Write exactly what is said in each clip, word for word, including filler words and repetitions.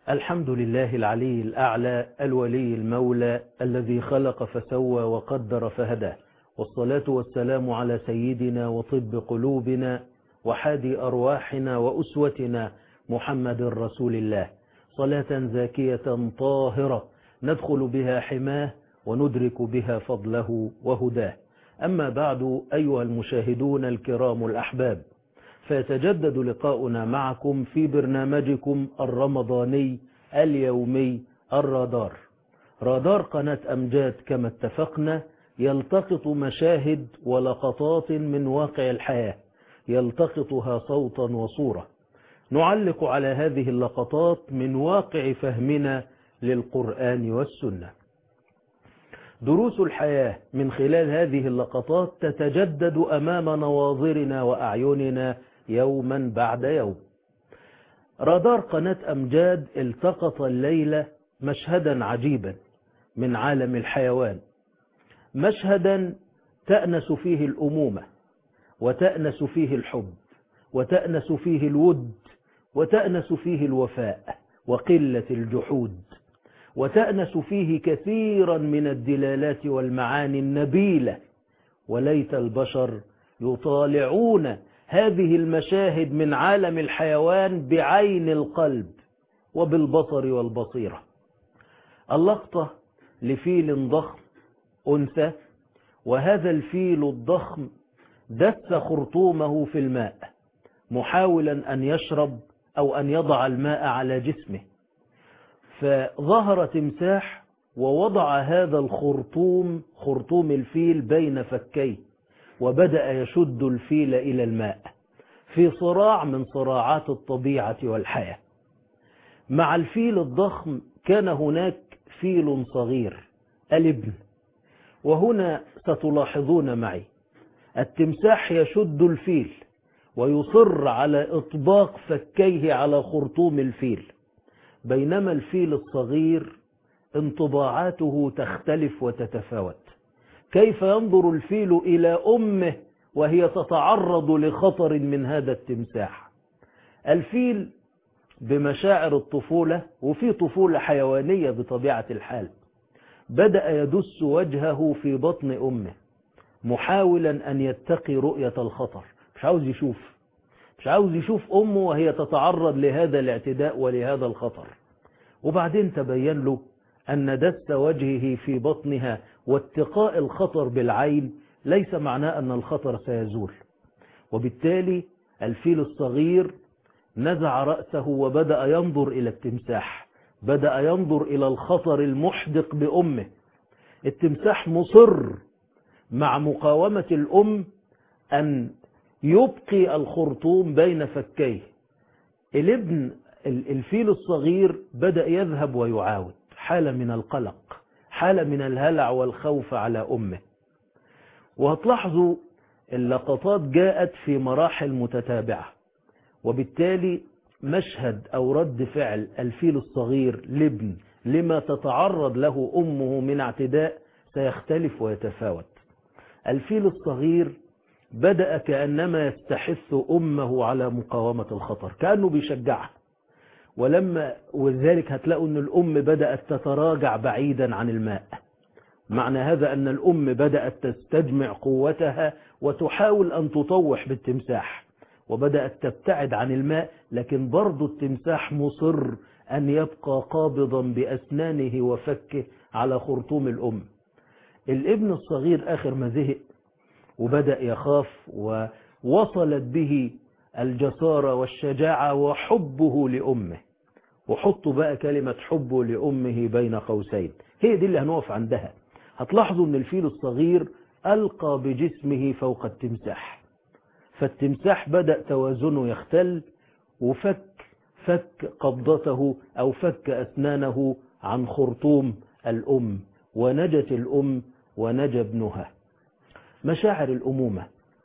الحمد لله العلي الأعلى الولي المولى الذي خلق فسوى وقدر فهدى، والصلاة والسلام على سيدنا وطب قلوبنا وحادي أرواحنا وأسوتنا محمد رسول الله، صلاة زاكية طاهرة ندخل بها حماه وندرك بها فضله وهداه. أما بعد، أيها المشاهدون الكرام الأحباب، فيتجدد لقاؤنا معكم في برنامجكم الرمضاني اليومي الرادار. رادار قناة أمجاد كما اتفقنا يلتقط مشاهد ولقطات من واقع الحياة، يلتقطها صوتا وصورة، نعلق على هذه اللقطات من واقع فهمنا للقرآن والسنة. دروس الحياة من خلال هذه اللقطات تتجدد أمام نواظرنا وأعيننا يوما بعد يوم. رادار قناة أمجاد التقط الليلة مشهدا عجيبا من عالم الحيوان، مشهدا تأنس فيه الأمومة، وتأنس فيه الحب، وتأنس فيه الود، وتأنس فيه الوفاء وقلة الجحود، وتأنس فيه كثيرا من الدلالات والمعاني النبيلة. وليت البشر يطالعون هذه المشاهد من عالم الحيوان بعين القلب وبالبصر والبصيرة. اللقطة لفيل ضخم أنثى، وهذا الفيل الضخم دس خرطومه في الماء محاولا أن يشرب أو أن يضع الماء على جسمه، فظهر تمساح ووضع هذا الخرطوم خرطوم الفيل بين فكيه، وبدأ يشد الفيل إلى الماء في صراع من صراعات الطبيعة والحياة. مع الفيل الضخم كان هناك فيل صغير الابن، وهنا ستلاحظون معي التمساح يشد الفيل ويصر على إطباق فكيه على خرطوم الفيل، بينما الفيل الصغير انطباعاته تختلف وتتفاوت. كيف ينظر الفيل إلى أمه وهي تتعرض لخطر من هذا التمساح؟ الفيل بمشاعر الطفولة، وفي طفولة حيوانية بطبيعة الحال، بدأ يدس وجهه في بطن أمه محاولا أن يتقي رؤية الخطر، مش عاوز يشوف مش عاوز يشوف أمه وهي تتعرض لهذا الاعتداء ولهذا الخطر. وبعدين تبين له أن دس وجهه في بطنها واتقاء الخطر بالعين ليس معناه أن الخطر سيزول، وبالتالي الفيل الصغير نزع رأسه وبدأ ينظر إلى التمساح، بدأ ينظر إلى الخطر المحدق بأمه. التمساح مصر مع مقاومة الأم أن يبقي الخرطوم بين فكيه. الابن الفيل الصغير بدأ يذهب ويعاود، حالة من القلق، حالة من الهلع والخوف على أمه. وهتلاحظوا اللقطات جاءت في مراحل متتابعة، وبالتالي مشهد أو رد فعل الفيل الصغير لابن لما تتعرض له أمه من اعتداء سيختلف ويتفاوت. الفيل الصغير بدأ كأنما يستحث أمه على مقاومة الخطر، كأنه بيشجعها، ولما وذلك هتلاقوا أن الأم بدأت تتراجع بعيدا عن الماء. معنى هذا أن الأم بدأت تستجمع قوتها وتحاول أن تطوح بالتمساح، وبدأت تبتعد عن الماء، لكن برضو التمساح مصر أن يبقى قابضا بأسنانه وفكه على خرطوم الأم. الابن الصغير آخر ما زهق وبدأ يخاف، ووصلت به الجسارة والشجاعة وحبه لأمه. وحطوا بقى كلمة حبه لأمه بين قوسين، هي دي اللي هنقف عندها. هتلاحظوا أن الفيل الصغير ألقى بجسمه فوق التمساح، فالتمساح بدأ توازنه يختل، وفك فك قبضته أو فك أسنانه عن خرطوم الأم، ونجت الأم ونجى ابنها. مشاعر الأمومة،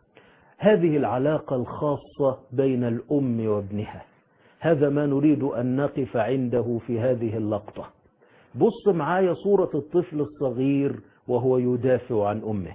هذه العلاقة الخاصة بين الأم وابنها، هذا ما نريد أن نقف عنده في هذه اللقطة. بص معايا صورة الطفل الصغير وهو يدافع عن أمه،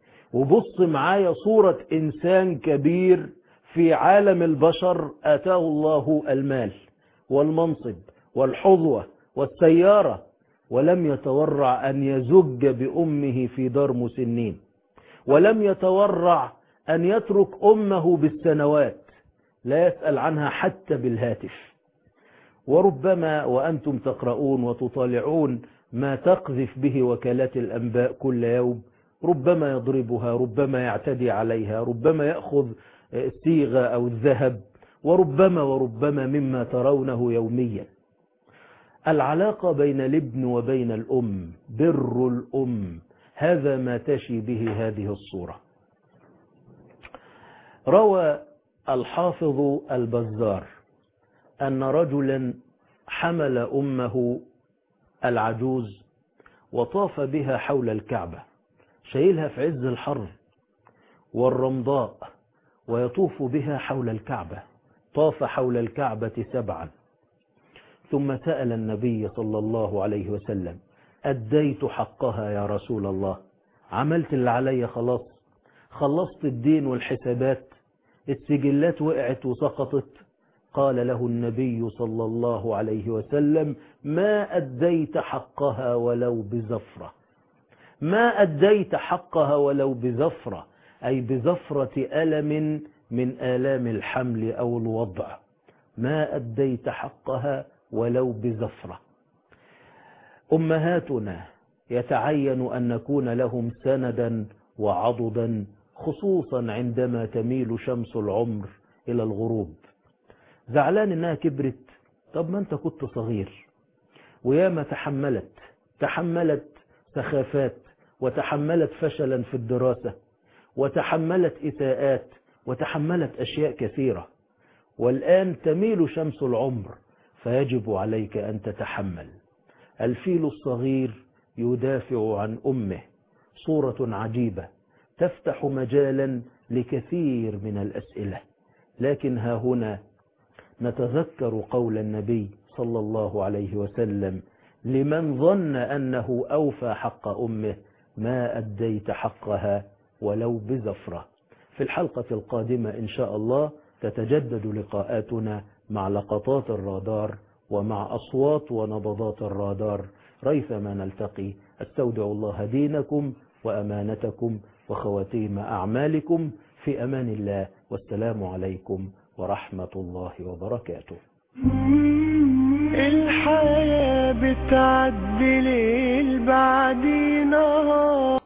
وبص معايا صورة إنسان كبير في عالم البشر آتاه الله المال والمنصب والحظوة والسيارة، ولم يتورع أن يزج بأمه في دار مسنين، ولم يتورع أن يترك أمه بالسنوات لا يسأل عنها حتى بالهاتف. وربما وأنتم تقرؤون وتطالعون ما تقذف به وكالات الأنباء كل يوم، ربما يضربها، ربما يعتدي عليها، ربما يأخذ الصيغة أو الذهب، وربما وربما مما ترونه يوميا. العلاقة بين الابن وبين الأم، بر الأم، هذا ما تشي به هذه الصورة. روى الحافظ البزار أن رجلا حمل أمه العجوز وطاف بها حول الكعبة، شايلها في عز الحر والرمضاء، ويطوف بها حول الكعبة، طاف حول الكعبة سبعا، ثم سأل النبي صلى الله عليه وسلم: أديت حقها يا رسول الله؟ عملت اللي علي خلاص؟ خلصت الدين والحسابات؟ السجلات وقعت وسقطت؟ قال له النبي صلى الله عليه وسلم: ما أديت حقها ولو بزفرة. ما أديت حقها ولو بزفرة، أي بزفرة ألم من آلام الحمل أو الوضع. ما أديت حقها ولو بزفرة. أمهاتنا يتعين أن نكون لهم سندا وعضدا، خصوصا عندما تميل شمس العمر إلى الغروب. زعلان إنها كبرت؟ طب ما أنت كنت صغير وياما تحملت تحملت سخافات، وتحملت فشلا في الدراسة، وتحملت إساءات، وتحملت أشياء كثيرة، والآن تميل شمس العمر، فيجب عليك أن تتحمل. الفيل الصغير يدافع عن أمه، صورة عجيبة تفتح مجالا لكثير من الأسئلة. لكن ها هنا نتذكر قول النبي صلى الله عليه وسلم لمن ظن أنه أوفى حق أمه: ما أديت حقها ولو بزفرة. في الحلقة القادمة إن شاء الله تتجدد لقاءاتنا مع لقطات الرادار ومع أصوات ونبضات الرادار. ريثما نلتقي، استودع الله دينكم وأمانتكم وخواتيم أعمالكم في أمان الله، والسلام عليكم ورحمة الله وبركاته. الحياة بتعدي ليل بعد نهار.